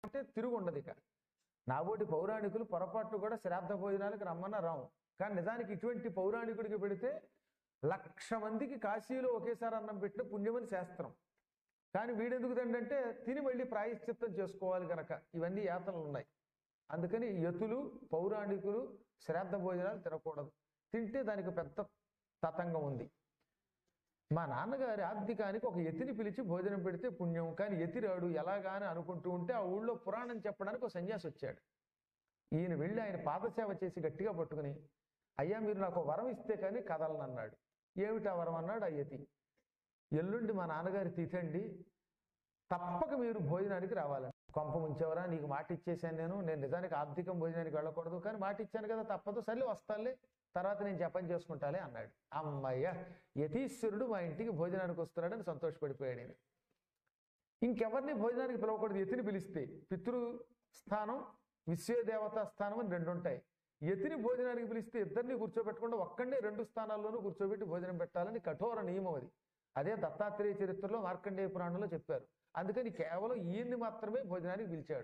అంటే తిరుగు ఉండదు ఇక. నాబోటి పౌరాణికులు పొరపాట్లు కూడా శ్రాద్ధ భోజనాలకు రమ్మన్న రాము. కానీ నిజానికి ఇటువంటి పౌరాణికుడికి పెడితే 1,00,000 మందికి కాశీలో ఒకేసారి అన్నం పెట్టిన పుణ్యమని శాస్త్రం. కానీ వీడెందుకు తిండంటే తిని మళ్ళీ ప్రాయశ్చిత్తం చేసుకోవాలి కనుక ఇవన్నీ యాతనలు ఉన్నాయి. అందుకని యతులు పౌరాణికులు శ్రాద్ధ భోజనాలు తినకూడదు. తింటే దానికి పెద్ద తతంగం ఉంది. మా నాన్నగారి ఆబ్దికానికి ఒక యతిని పిలిచి భోజనం పెడితే పుణ్యం. కానీ యతి రాడు ఎలాగాని అనుకుంటూ ఉంటే ఆ ఊళ్ళో పురాణం చెప్పడానికి ఒక సన్యాసి వచ్చాడు. ఈయన వెళ్ళి ఆయన పాదసేవ చేసి గట్టిగా పట్టుకుని, అయ్యా మీరు నాకు వరం ఇస్తే కానీ కదలను అన్నాడు. ఏమిటా వరం అన్నాడు ఆ యతి. ఎల్లుండి మా నాన్నగారి తిథండి, తప్పక మీరు భోజనానికి రావాలని. కొంప ముంచేవరా, నీకు మాట ఇచ్చేసాను నేను నిజానికి ఆబ్దికం భోజనానికి వెళ్ళకూడదు కానీ మాట ఇచ్చాను కదా తప్పదు, సర్లే వస్తానులే, తర్వాత నేను జపం చేసుకుంటాలే అన్నాడు. అమ్మయ్య, యతీశ్వరుడు మా ఇంటికి భోజనానికి వస్తున్నాడని సంతోషపడిపోయాడు ఆయన. ఇంకెవరిని భోజనానికి పిలవకూడదు, యతిని పిలిస్తే. పితృస్థానం విశ్వదేవతా స్థానం అని 2 ఉంటాయి. యతిని భోజనానికి పిలిస్తే ఇద్దరిని కూర్చోబెట్టకుండా ఒక్కడే 2 స్థానాల్లోనూ కూర్చోబెట్టి భోజనం పెట్టాలని కఠోర నియమం అది. అదే దత్తాత్రేయ చరిత్రలో మార్కండేయ పురాణంలో చెప్పారు. అందుకని కేవలం ఈయన్ని మాత్రమే భోజనానికి పిలిచాడు.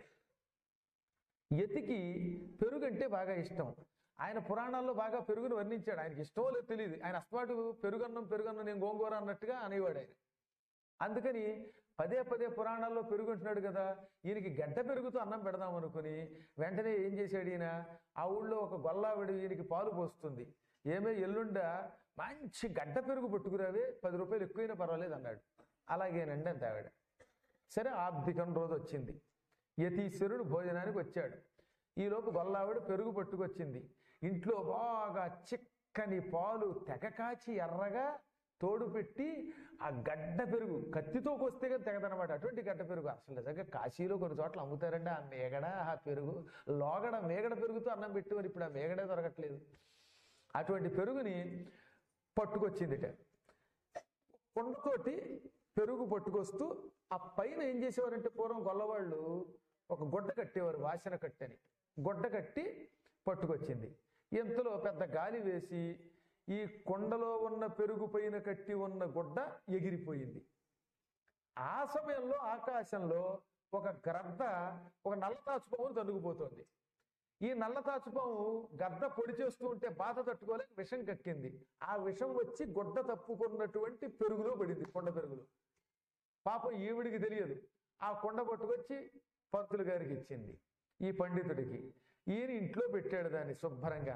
యతికి పెరుగు అంటే బాగా ఇష్టం. ఆయన పురాణాల్లో బాగా పెరుగును వర్ణించాడు. ఆయనకి ఇష్టమో లేదు తెలియదు, ఆయన అస్తమాటు పెరుగన్నం నేను గోంగూర అన్నట్టుగా అనేవాడు ఆయన. అందుకని పదే పదే పురాణాల్లో పెరుగు అంటున్నాడు కదా, ఈయనకి గడ్డ పెరుగుతో అన్నం పెడదాం అనుకుని వెంటనే ఏం చేశాడు ఈయన, ఆ ఊళ్ళో ఒక గొల్లావిడ ఈయనకి పాలు పోస్తుంది. ఏమే ఎల్లుండ మంచి గడ్డ పెరుగు పట్టుకురావే, 10 రూపాయలు ఎక్కువైనా పర్వాలేదు అన్నాడు. అలాగేనండి అంత ఆవిడ. సరే, ఆబ్దికం రోజు వచ్చింది. యతీశ్వరుడు భోజనానికి వచ్చాడు. ఈలోపు గొల్లావిడ పెరుగు పట్టుకొచ్చింది. ఇంట్లో బాగా చిక్కని పాలు తెగ కాచి ఎర్రగా తోడు పెట్టి ఆ గడ్డ పెరుగు కత్తితో కొస్తే కానీ తెగదనమాట. అటువంటి గడ్డ పెరుగు అసలు నిజంగా కాశీలో కొన్ని చోట్ల అమ్ముతారండి ఆ మేగడ, ఆ పెరుగు లోగడ మేగడ పెరుగుతో అన్నం పెట్టేవారు. ఇప్పుడు ఆ మేగడే దొరకట్లేదు. అటువంటి పెరుగుని పట్టుకొచ్చిందిట. కుండతోటి పెరుగు పట్టుకొస్తూ ఆ పైన ఏం చేసేవారంటే పూర్వం గొల్లవాళ్ళు ఒక గుడ్డ కట్టేవారు, వాసన కట్టని గుడ్డ కట్టి పట్టుకొచ్చింది. ఇంతలో పెద్ద గాలి వేసి ఈ కొండలో ఉన్న పెరుగు పైన కట్టి ఉన్న గుడ్డ ఎగిరిపోయింది. ఆ సమయంలో ఆకాశంలో ఒక గ్రద్ద ఒక నల్ల తాచుపాము తన్నుకుపోతుంది. ఈ నల్ల తాచుపాము గద్ద పొడి చేస్తూ ఉంటే బాధ తట్టుకోలేక విషం కక్కింది. ఆ విషం వచ్చి గుడ్డ తప్పుకున్నటువంటి పెరుగులో పడింది, కొండ పెరుగులో. పాపం ఈవిడికి తెలియదు. ఆ కొండ పట్టుకొచ్చి పంతులు గారికి ఇచ్చింది, ఈ పండితుడికి. ఈయన ఇంట్లో పెట్టాడు దాన్ని శుభ్రంగా.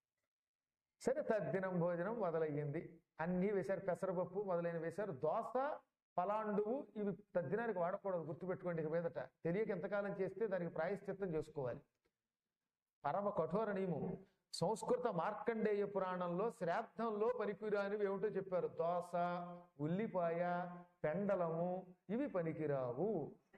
సరే, తద్దినం భోజనం మొదలయ్యింది. అన్నీ వేశారు, పెసరపప్పు మొదలైన వేశారు. దోస, పలాండువు ఇవి తద్దినానికి వాడకూడదు, గుర్తుపెట్టుకోండి. ఇక మీదట తెలియక ఎంతకాలం చేస్తే దానికి ప్రాయశ్చిత్తం చేసుకోవాలి. పరమ కఠోర నియమం. సంస్కృత మార్కండేయ పురాణంలో శ్రాద్ధంలో పనికిరానివి ఏమిటో చెప్పారు. దోస, ఉల్లిపాయ, పెండలము ఇవి పనికిరావు.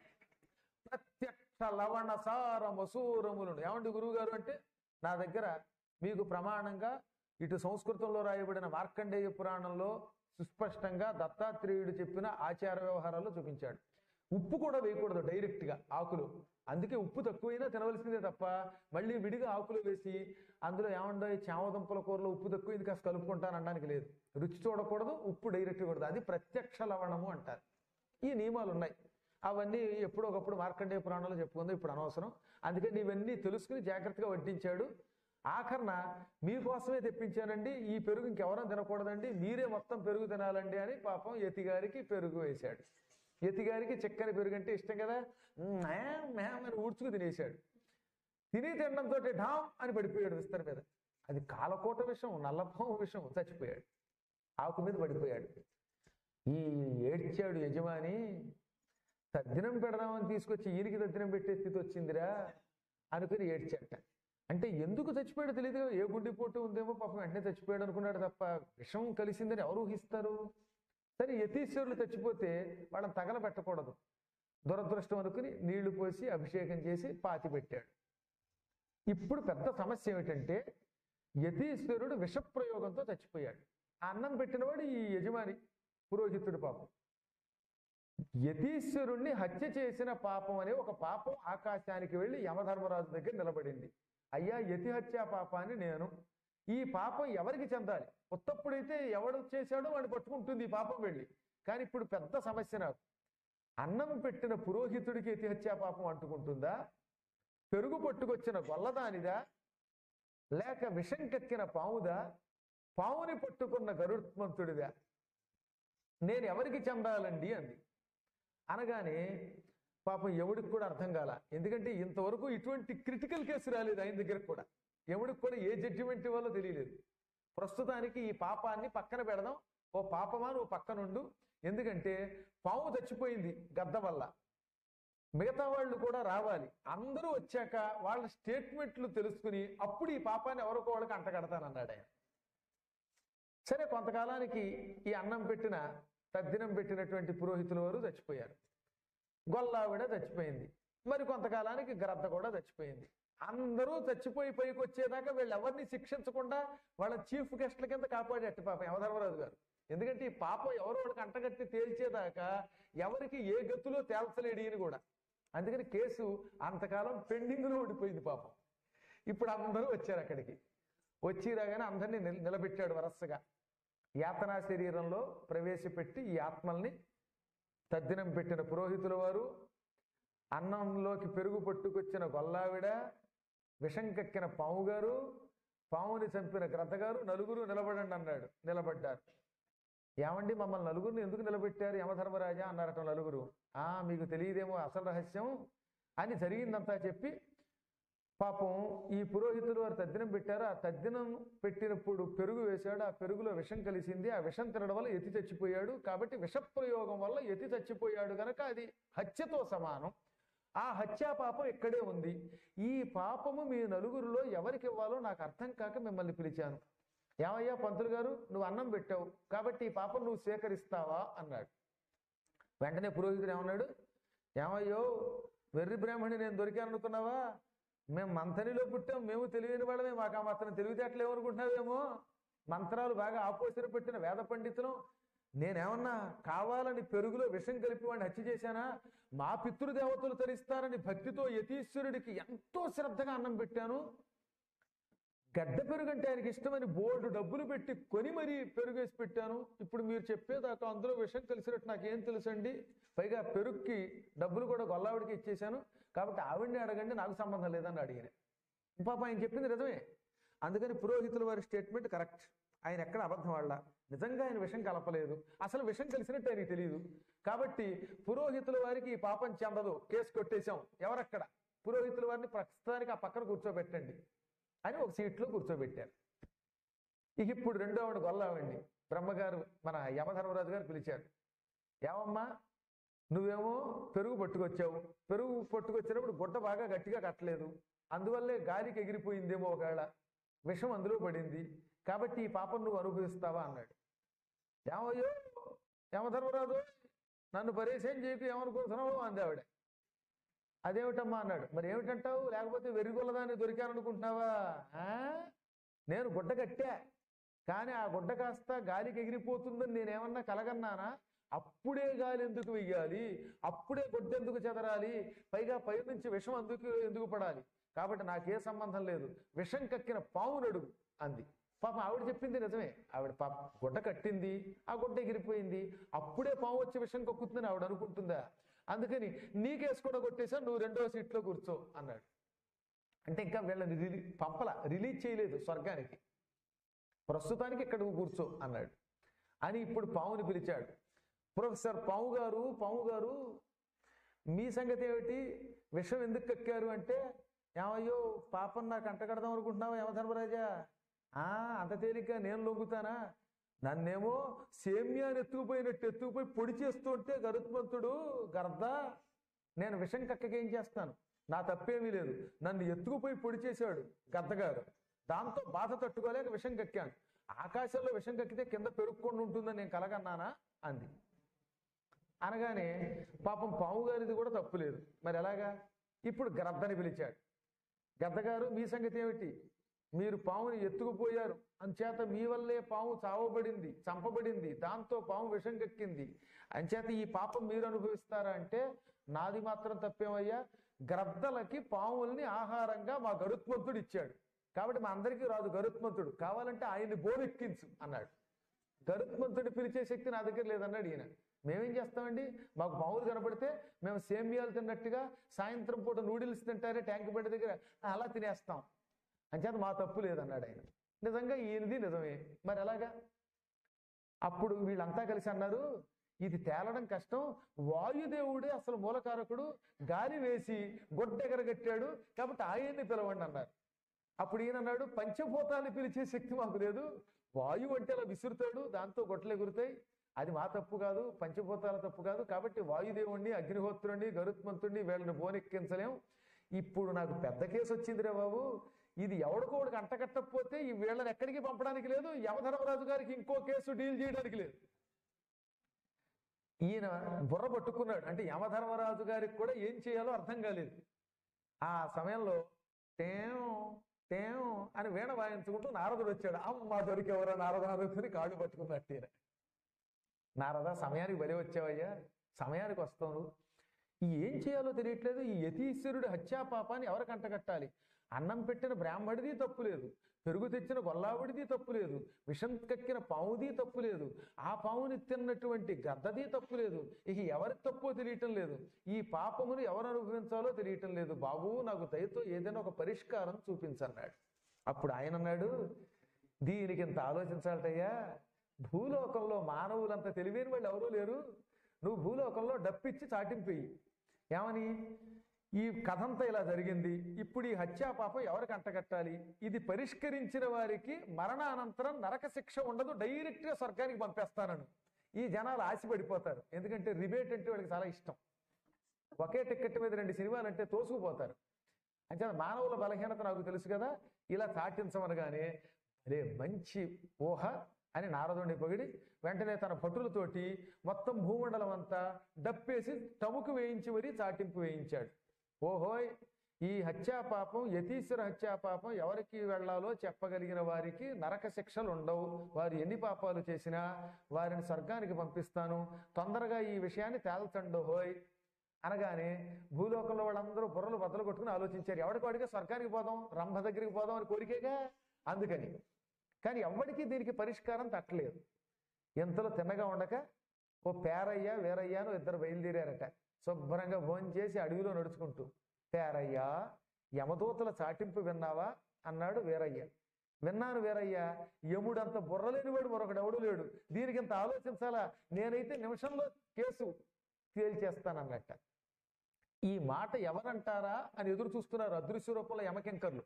ప్రత్యక్ష లవణ సార మసూరములను. ఏమండి గురువుగారు అంటే, నా దగ్గర మీకు ప్రమాణంగా ఇటు సంస్కృతంలో రాయబడిన మార్కండేయ పురాణంలో సుస్పష్టంగా దత్తాత్రేయుడు చెప్పిన ఆచార వ్యవహారాలు చూపించాడు. ఉప్పు కూడా వేయకూడదు డైరెక్ట్గా ఆకులు. అందుకే ఉప్పు తక్కువైనా తినవలసిందే తప్ప మళ్ళీ విడిగా ఆకులు వేసి అందులో ఏమండో చామదుంపల కూరలో ఉప్పు తక్కువ ఇది కాస్త కలుపుకుంటాను అనడానికి లేదు. రుచి చూడకూడదు, ఉప్పు డైరెక్ట్ కూడదు. అది ప్రత్యక్ష లవణము అంటారు. ఈ నియమాలు ఉన్నాయి. అవన్నీ ఎప్పుడో ఒకప్పుడు మార్కండేయ పురాణంలో చెప్పుకుందాం, ఇప్పుడు అనవసరం. అందుకని ఇవన్నీ తెలుసుకుని జాగ్రత్తగా వడ్డించాడు. ఆఖరణ మీకోసమే తెప్పించానండి, ఈ పెరుగు ఇంకెవరూ తినకూడదండి, మీరే మొత్తం పెరుగు తినాలండి అని పాపం యతిగారికి పెరుగు వేశాడు. యతిగారికి చిక్కని పెరుగు అంటే ఇష్టం కదా, అని ఊడ్చుకు తినేశాడు. తినడంతో ఢామ్ అని పడిపోయాడు విస్తర మీద. అది కాలకోట విషం, నల్లపాము విషం. చచ్చిపోయాడు, ఆకు మీద పడిపోయాడు. ఈ ఏడ్చాడు యజమాని. తద్దినం పెడదామని తీసుకొచ్చి ఈయనకి తద్దినం పెట్టే స్థితి వచ్చిందిరా అనుకుని ఏడ్చాట. అంటే ఎందుకు చచ్చిపోయాడు తెలియదు. ఏ గుండెపోటు ఉందేమో పాపం వెంటనే చచ్చిపోయాడు అనుకున్నాడు తప్ప విషం కలిసిందని ఎవరు ఊహిస్తారు. సరే, యతీశ్వరులు చచ్చిపోతే వాళ్ళని తగలబెట్టకూడదు, దురదృష్టం అనుకుని నీళ్లు పోసి అభిషేకం చేసి పాతి పెట్టాడు. ఇప్పుడు పెద్ద సమస్య ఏమిటంటే యతీశ్వరుడు విషప్రయోగంతో చచ్చిపోయాడు. ఆ అన్నం పెట్టినవాడు ఈ యజమాని పురోహితుడు. పాపం యతీశ్వరుణ్ణి హత్య చేసిన పాపం అనే ఒక పాపం ఆకాశానికి వెళ్ళి యమధర్మరాజు దగ్గర నిలబడింది. అయ్యా, యతి హత్యా పాపాన్ని నేను, ఈ పాపం ఎవరికి చెందాలి? ఉత్తప్పుడైతే ఎవడు చేశాడో వాడిని పట్టుకుంటుంది ఈ పాపం వెళ్ళి. కానీ ఇప్పుడు పెద్ద సమస్య నాకు. అన్నం పెట్టిన పురోహితుడికి యతిహత్యా పాపం అంటుకుంటుందా, పెరుగు పట్టుకొచ్చిన గొల్లదానిదా, లేక విషం కక్కిన పాముదా, పాముని పట్టుకున్న గరుత్మంతుడిదా, నేను ఎవరికి చెందాలండి అంది. అనగానే పాపం యముడికి కూడా అర్థం కాల. ఎందుకంటే ఇంతవరకు ఇటువంటి క్రిటికల్ కేసు రాలేదు ఆయన దగ్గరకు కూడా. యముడికి కూడా ఏ జడ్జిమెంట్ ఇవ్వాలో తెలియలేదు. ప్రస్తుతానికి ఈ పాపాన్ని పక్కన పెడదాం, ఓ పాపమా నువ్వు పక్కనుండు, ఎందుకంటే పాము చచ్చిపోయింది గద్ద వల్ల, మిగతా వాళ్ళు కూడా రావాలి, అందరూ వచ్చాక వాళ్ళ స్టేట్మెంట్లు తెలుసుకుని అప్పుడు ఈ పాపాన్ని ఎవరికో వాళ్ళకి అంటగడతానన్నాడు ఆయన. సరే, కొంతకాలానికి ఈ అన్నం పెట్టిన తద్దినం పెట్టినటువంటి పురోహితుల వారు చచ్చిపోయారు. గొల్లావిడ చచ్చిపోయింది. మరి కొంతకాలానికి గ్రద్ద కూడా చచ్చిపోయింది. అందరూ చచ్చిపోయి పైకి వచ్చేదాకా వీళ్ళు ఎవరిని శిక్షించకుండా వాళ్ళ చీఫ్ గెస్ట్ల కింద కాపాడేట్టు పాపం యమధర్మరాజు గారు. ఎందుకంటే ఈ పాపం ఎవరో వాళ్ళకి అంటగట్టి తేల్చేదాకా ఎవరికి ఏ గతులో తేల్చలేడు ఈయన కూడా. అందుకని కేసు అంతకాలం పెండింగ్లో ఓడిపోయింది పాపం. ఇప్పుడు అందరూ వచ్చారు అక్కడికి. వచ్చి రాగానే అందరినీ నిలబెట్టాడు వరసగా. యాతనా శరీరంలో ప్రవేశపెట్టి ఈ ఆత్మల్ని తద్దినం పెట్టిన పురోహితుల వారు, అన్నంలోకి పెరుగు పట్టుకొచ్చిన గొల్లావిడ, విషం కక్కిన పాము గారు, పాముని చంపిన గ్రద్దగారు నలుగురు నిలబడండి అన్నాడు. నిలబడ్డారు. ఏమండి మమ్మల్ని నలుగురిని ఎందుకు నిలబెట్టారు యమధర్మరాజా అన్నారట నలుగురు. మీకు తెలియదేమో అసలు రహస్యం అని జరిగిందంతా చెప్పి, పాపం ఈ పురోహితులు వారు తద్దినం పెట్టారు. ఆ తద్దినం పెట్టినప్పుడు పెరుగు వేశాడు. ఆ పెరుగులో విషం కలిసింది. ఆ విషం తినడం వల్ల యతి చచ్చిపోయాడు. కాబట్టి విషప్రయోగం వల్ల యతి చచ్చిపోయాడు కనుక అది హత్యతో సమానం. ఆ హత్యా పాపం ఇక్కడే ఉంది. ఈ పాపము మీ నలుగురిలో ఎవరికి ఇవ్వాలో నాకు అర్థం కాక మిమ్మల్ని పిలిచాను. ఏమయ్యా పంతులు గారు, నువ్వు అన్నం పెట్టావు కాబట్టి ఈ పాపం నువ్వు స్వీకరిస్తావా అన్నాడు. వెంటనే పురోహితుడు ఏమన్నాడు, ఏమయ్యో వెర్రి బ్రాహ్మణి నేను దొరికాను అనుకున్నావా? మేము మంథనిలో పుట్టాం, మేము తెలియని వాళ్ళమే, మాకు ఆ మాత్రం తెలివితేటలు ఏమనుకుంటున్నావేమో, మంత్రాలు బాగా ఆపోసర పెట్టిన వేద పండితులు. నేనేమన్నా కావాలని పెరుగులో విషం కలిపి వాడిని హత్య చేశానా? మా పితృదేవతలు తరిస్తారని భక్తితో యతీశ్వరుడికి ఎంతో శ్రద్ధగా అన్నం పెట్టాను. గడ్డ పెరుగు అంటే ఆయనకి ఇష్టమని బోర్డు డబ్బులు పెట్టి కొని మరీ పెరుగు వేసి పెట్టాను. ఇప్పుడు మీరు చెప్పేదాకా అందులో విషం కలిసినట్టు నాకేం తెలుసండి? పైగా పెరుగుకి డబ్బులు కూడా గొల్లావిడికి ఇచ్చేశాను, కాబట్టి ఆవిడ్ని అడగండి, నాకు సంబంధం లేదని అడిగిన. పాప ఆయన చెప్పింది నిజమే. అందుకని పురోహితుల వారి స్టేట్మెంట్ కరెక్ట్. ఆయన ఎక్కడ అబద్ధం ఆడలా. నిజంగా ఆయన విషం కలపలేదు. అసలు విషం కలిసినట్టు ఆయనకి తెలియదు. కాబట్టి పురోహితుల వారికి ఈ పాపం చెందదు, కేసు కొట్టేశాం. ఎవరక్కడ? పురోహితుల వారిని ప్రస్తుతానికి ఆ పక్కన కూర్చోబెట్టండి అని ఒక సీట్లో కూర్చోబెట్టారు. ఇప్పుడు రెండో ఆవిడ గొల్లావండి. బ్రహ్మగారు మన యమధర్మరాజు గారు పిలిచారు. ఏమమ్మా, నువ్వేమో పెరుగు పట్టుకొచ్చావు. పెరుగు పట్టుకొచ్చినప్పుడు గుడ్డ బాగా గట్టిగా కట్టలేదు, అందువల్లే గాలికి ఎగిరిపోయిందేమో, ఒకవేళ విషం అందులో పడింది, కాబట్టి ఈ పాపం నువ్వు అనుభవిస్తావా అన్నాడు. ఏమయ్యో యమధర్మరాజు, నన్ను పరిచయం చేయకు, ఏమనుకుంటున్నావు అంది ఆవిడ. అదేమిటమ్మా అన్నాడు. మరి ఏమిటంటావు? లేకపోతే వెర్రిగొల్లదాన్ని దొరికాననుకుంటున్నావా? నేను గుడ్డ కట్టా, కానీ ఆ గుడ్డ కాస్త గాలికి ఎగిరిపోతుందని నేనేమన్నా కలగన్నానా? అప్పుడే గాలి ఎందుకు వెయ్యాలి? అప్పుడే గుడ్డ ఎందుకు చెదరాలి? పైగా పై నుంచి విషం ఎందుకు పడాలి? కాబట్టి నాకే సంబంధం లేదు, విషం కక్కిన పావును అడుగు అంది. పాపం ఆవిడ చెప్పింది నిజమే. ఆవిడ పాప గుడ్డ కట్టింది, ఆ గుడ్డ ఎగిరిపోయింది. అప్పుడే పాము వచ్చి విషం కక్కుతుందని ఆవిడ అనుకుంటుందా? అందుకని నీకేసి కూడా కొట్టేశాను, నువ్వు రెండవ సీట్లో కూర్చో అన్నాడు. అంటే ఇంకా వీళ్ళని రిలీజ్ చేయలేదు స్వర్గానికి, ప్రస్తుతానికి ఇక్కడ నువ్వు కూర్చో అన్నాడు. అని ఇప్పుడు పావుని పిలిచాడు. ప్రొఫెసర్ పాము గారు మీ సంగతి ఏమిటి? విషం ఎందుకు కక్కారు అంటే, ఏమయ్యో పాపం నాకు అంటగడదాం అనుకుంటున్నావా యమధర్మరాజా? అంత తేలిగ్గా నేను లొంగుతానా? నన్నేమో సేమ్యాన్ని ఎత్తుకుపోయి పొడి చేస్తుంటే గరుత్మంతుడు గర్దా, నేను విషం కక్కకేం చేస్తాను? నా తప్పేమీ లేదు. నన్ను ఎత్తుకుపోయి పొడి చేశాడు గద్దగారు, దాంతో బాధ తట్టుకోలేక విషం కక్కాను. ఆకాశంలో విషం కక్కితే కింద పెరుక్కొని ఉంటుందని నేను కలగన్నానా అంది. అనగానే పాపం పాము గారిది కూడా తప్పు లేదు. మరి ఎలాగా? ఇప్పుడు గ్రద్దని పిలిచాడు. గద్దగారు, మీ సంగతి ఏమిటి? మీరు పాముని ఎత్తుకుపోయారు, అంచేత మీ వల్లే పాము చంపబడింది, దాంతో పాము విషం కక్కింది, అంచేత ఈ పాపం మీరు అనుభవిస్తారా అంటే, నాది మాత్రం తప్పేమయ్యా? గ్రద్దలకి పాముల్ని ఆహారంగా మా గరుత్మంతుడు ఇచ్చాడు, కాబట్టి మా అందరికీ రాదు గరుత్మంతుడు, కావాలంటే ఆయన్ని బోనెక్కించు అన్నాడు. గరుత్మంతుడిని పిలిచే శక్తి నా దగ్గర లేదన్నాడు ఈయన. మేమేం చేస్తామండి, మాకు పావులు కనపడితే మేము సేమియాలు తిన్నట్టుగా సాయంత్రం పూట నూడిల్స్ తింటారే ట్యాంక్ బండి దగ్గర అలా తినేస్తాం, అంచేత మా తప్పు లేదన్నాడు ఆయన. నిజంగా ఈయనది నిజమే, మరి ఎలాగా? అప్పుడు వీళ్ళంతా కలిసి అన్నారు, ఇది తేలడం కష్టం, వాయుదేవుడే అసలు మూలకారకుడు, గాలి వేసి గొడ్డెగరగట్టాడు కాబట్టి ఆయన్ని పిలవండి అన్నారు. అప్పుడు ఈయన అన్నాడు, పంచభూతాన్ని పిలిచే శక్తి మాకు లేదు, వాయువు అంటే అలా విసురుతాడు, దాంతో గొట్టలు ఎగురుతాయి, అది మా తప్పు కాదు, పంచభూతాల తప్పు కాదు, కాబట్టి వాయుదేవుణ్ణి, అగ్నిహోత్రుణ్ణి, గరుత్మంతుణ్ణి వీళ్ళని బోనెక్కించలేం. ఇప్పుడు నాకు పెద్ద కేసు వచ్చిందిరే బాబు, ఇది ఎవడికోడికి అంటకట్టకపోతే ఈ వీళ్ళని ఎక్కడికి పంపడానికి లేదు, యమధర్మరాజు గారికి ఇంకో కేసు డీల్ చేయడానికి లేదు. ఈయన బుర్ర పట్టుకున్నాడు. అంటే యమధర్మరాజు గారికి కూడా ఏం చేయాలో అర్థం కాలేదు. ఆ సమయంలో టేం టేం అని వీణ వాయించుకుంటూ నారదుడు వచ్చాడు. అమ్మ దొరికెవరో నారదాదుని కాళ్ళు పట్టుకున్నట్టు ఈయన. నారద, సమయానికి బలి వచ్చావయ్యా, సమయానికి వస్తాను, ఏం చేయాలో తెలియట్లేదు, ఈ యతీశ్వరుడి హత్యా పాపాన్ని ఎవరికి అంటగట్టాలి? అన్నం పెట్టిన బ్రాహ్మడిది తప్పు లేదు, పెరుగు తెచ్చిన గొల్లావుడిది తప్పు లేదు, విషం కక్కిన పావుది తప్పు లేదు, ఆ పావుని తిన్నటువంటి గద్దది తప్పు లేదు, ఇక ఎవరి తప్పో తెలియటం లేదు, ఈ పాపమును ఎవరు అనుభవించాలో తెలియటం లేదు, బాబు నాకు దయతో ఏదైనా ఒక పరిష్కారం చూపించన్నాడు. అప్పుడు ఆయన అన్నాడు, దీనికి ఇంత ఆలోచించాలటయ్యా, భూలోకంలో మానవులంత తెలివైన వాళ్ళు ఎవరూ లేరు, నువ్వు భూలోకంలో డప్పిచ్చి చాటింపేయి. ఏమని? ఈ కథంతా ఇలా జరిగింది, ఇప్పుడు ఈ హత్యా పాపం ఎవరికి అంటగట్టాలి, ఇది పరిష్కరించిన వారికి మరణానంతరం నరక శిక్ష ఉండదు, డైరెక్ట్గా స్వర్గానికి పంపేస్తానను. ఈ జనాలు ఆశపడిపోతారు, ఎందుకంటే రిబేట్ అంటే వాళ్ళకి చాలా ఇష్టం, ఒకే టికెట్ మీద 2 సినిమాలు అంటే తోసుకుపోతారు. అంటే మానవుల బలహీనత నాకు తెలుసు కదా, ఇలా చాటించమనగానే అదే మంచి ఊహ అని నారదుడిని పొగిడి వెంటనే తన భటులతోటి మొత్తం భూమండలం అంతా డప్పేసి టముకు వేయించి మరీ చాటింపు వేయించాడు. ఓహోయ్, ఈ హత్యా పాపం, యతీశ్వర హత్యా పాపం ఎవరికి వెళ్లాలో చెప్పగలిగిన వారికి నరక శిక్షలు ఉండవు, వారు ఎన్ని పాపాలు చేసినా వారిని స్వర్గానికి పంపిస్తాను, తొందరగా ఈ విషయాన్ని తేల్చండు హోయ్ అనగానే భూలోకంలో వాళ్ళందరూ బుర్రలు బద్దలు కొట్టుకుని ఆలోచించారు, ఎవడికి స్వర్గానికి పోదాం, రంభ దగ్గరికి పోదాం అని కోరికేగా, అందుకని. కానీ ఎవరికి దీనికి పరిష్కారం తట్టలేదు. ఎంతలో తిన్నగా ఉండక ఓ పేరయ్య వీరయ్య అని 2 బయలుదేరారట. శుభ్రంగా భోజనం చేసి అడవిలో నడుచుకుంటూ, పేరయ్య, యమదూతల చాటింపు విన్నావా అన్నాడు వీరయ్య. విన్నాను వీరయ్య, యముడంత బుర్రలేనివాడు మరొకడెవడు లేడు, దీనికి ఇంత ఆలోచించాలా, నేనైతే నిమిషంలో కేసు తేల్చేస్తానన్నట్ట. ఈ మాట ఎవరంటారా అని ఎదురు చూస్తున్నారు అదృశ్య రూపంలో యమకింకర్లు.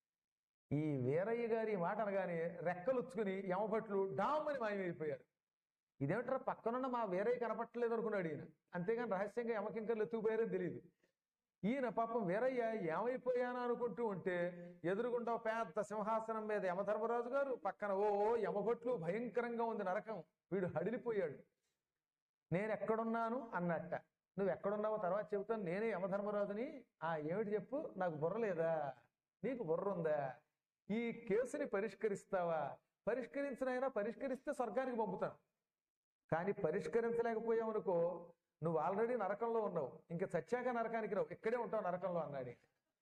ఈ వీరయ్య గారి మాట అనగానే రెక్కలుచ్చుకుని యమభట్లు డామని మాయమైపోయారు. ఇదేమిట్రా పక్కనున్న మా వీరయ్య కనపట్టలేదు అనుకున్నాడు ఈయన, అంతేగాని రహస్యంగా యమకింకర్లు ఎత్తుకుపోయారని తెలియదు. ఈయన పాపం వీరయ్య ఏమైపోయానా అనుకుంటూ ఉంటే ఎదురుగుండా పెద్ద సింహాసనం మీద యమధర్మరాజు గారు, పక్కన ఓ యమభట్లు, భయంకరంగా ఉంది నరకం. వీడు హడిలిపోయాడు. నేను ఎక్కడున్నాను అన్నట్ట. నువ్వు ఎక్కడున్నావో తర్వాత చెబుతాను, నేనే యమధర్మరాజుని. ఏమిటి చెప్పు, నాకు బుర్ర లేదా, నీకు బుర్ర ఉందా, ఈ కేసుని పరిష్కరిస్తావా? పరిష్కరించినైనా పరిష్కరిస్తే స్వర్గానికి పంపుతాను, కానీ పరిష్కరించలేకపోయావనుకో నువ్వు ఆల్రెడీ నరకంలో ఉన్నావు, ఇంకా చచ్చాక నరకానికి రావు, ఇక్కడే ఉంటావు నరకంలో అన్నాడు.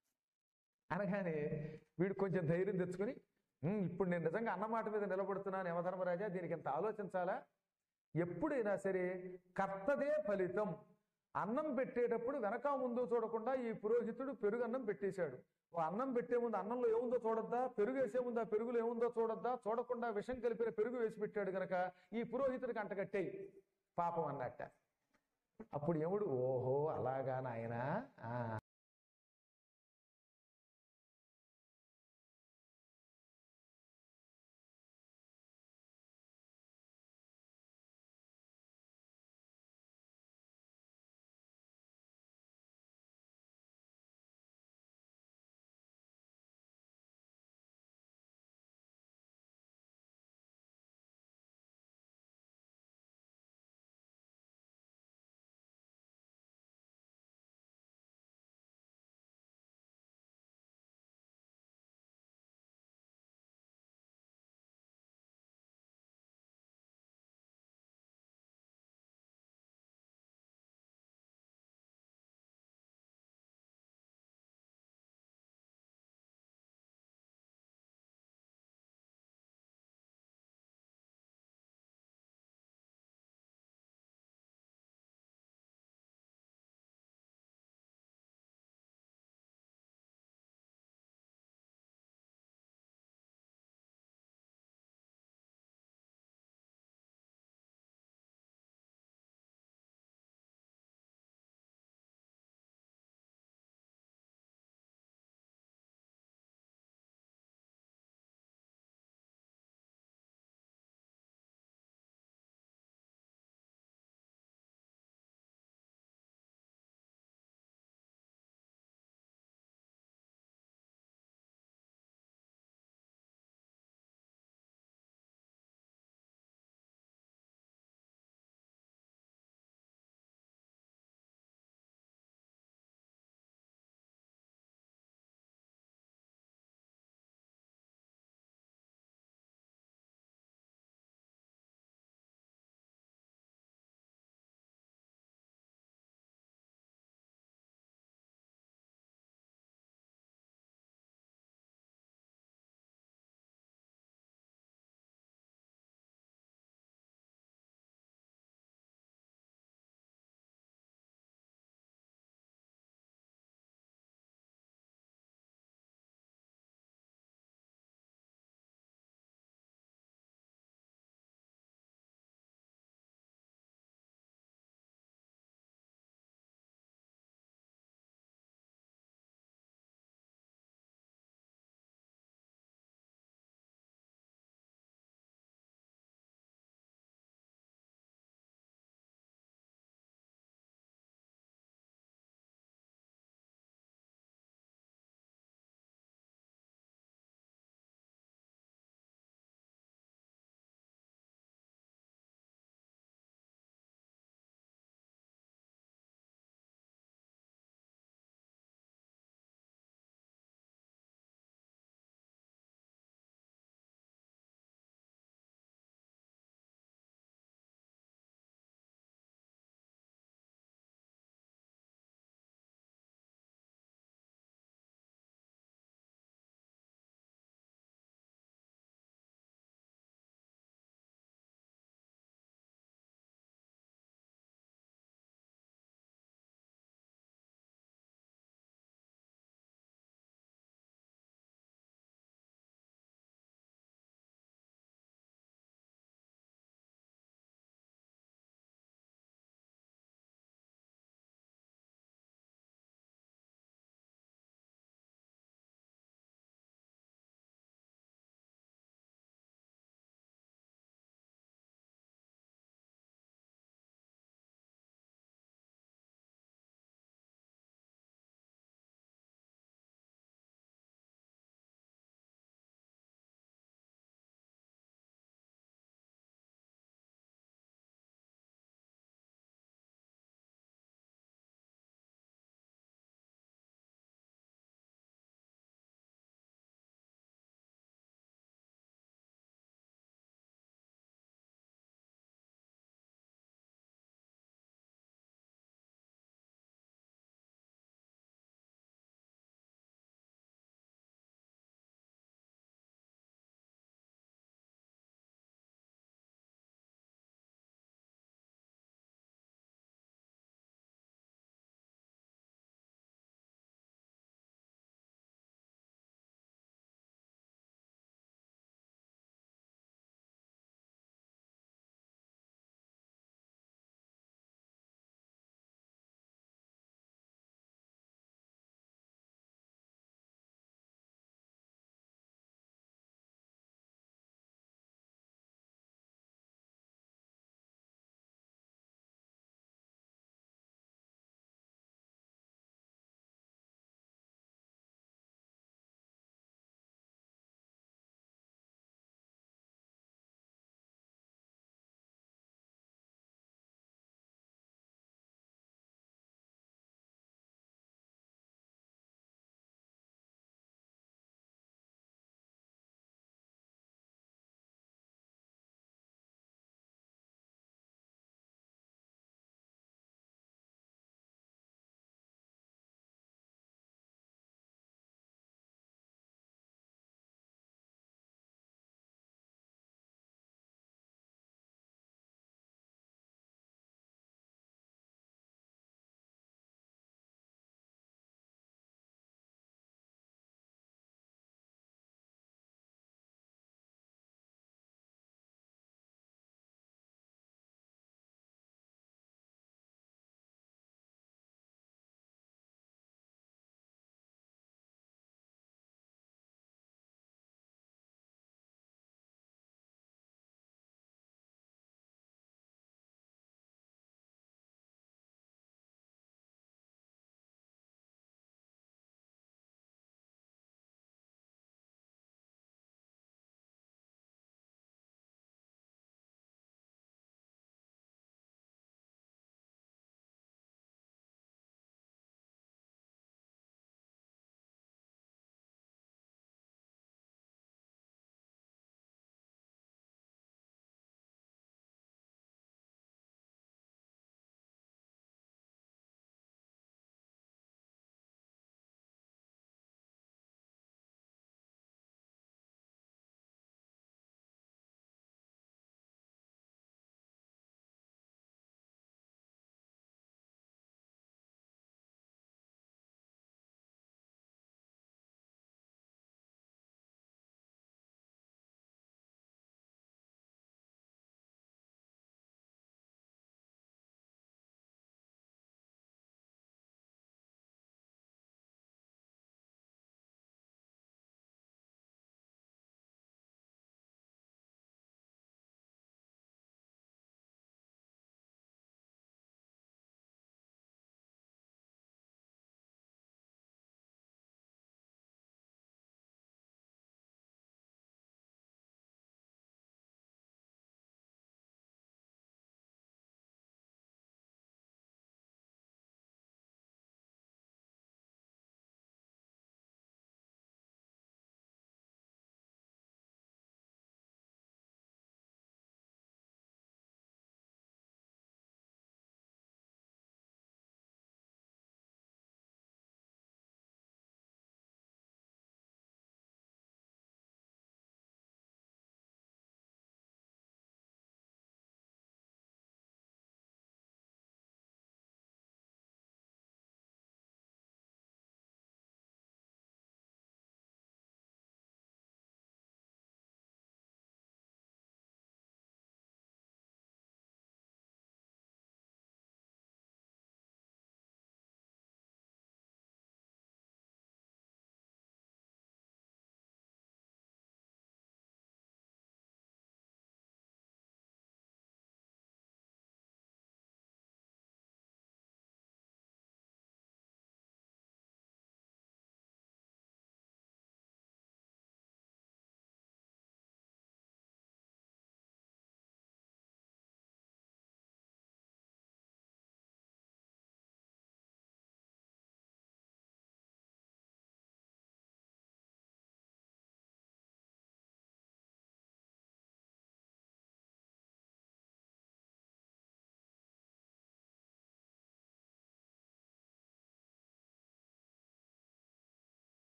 అనగానే వీడు కొంచెం ధైర్యం తెచ్చుకొని, ఇప్పుడు నేను నిజంగా అన్నమాట మీద నిలబడుతున్నాను యమధర్మరాజా, దీనికి ఎంత ఆలోచించాలా, ఎప్పుడైనా సరే కర్తదే ఫలితం. అన్నం పెట్టేటప్పుడు వెనక ముందు చూడకుండా ఈ పురోహితుడు పెరుగు అన్నం పెట్టేశాడు. అన్నం పెట్టే ముందు అన్నంలో ఏముందో చూడొద్దా, పెరుగు వేసే ముందు ఆ పెరుగులో ఏముందో చూడొద్దా, చూడకుండా విషం కలిపిన పెరుగు వేసి పెట్టాడు గనక ఈ పురోహితుడికి అంటగట్టేయి పాపం అన్నట్ట. అప్పుడు యముడు, ఓహో అలాగా నాయనా,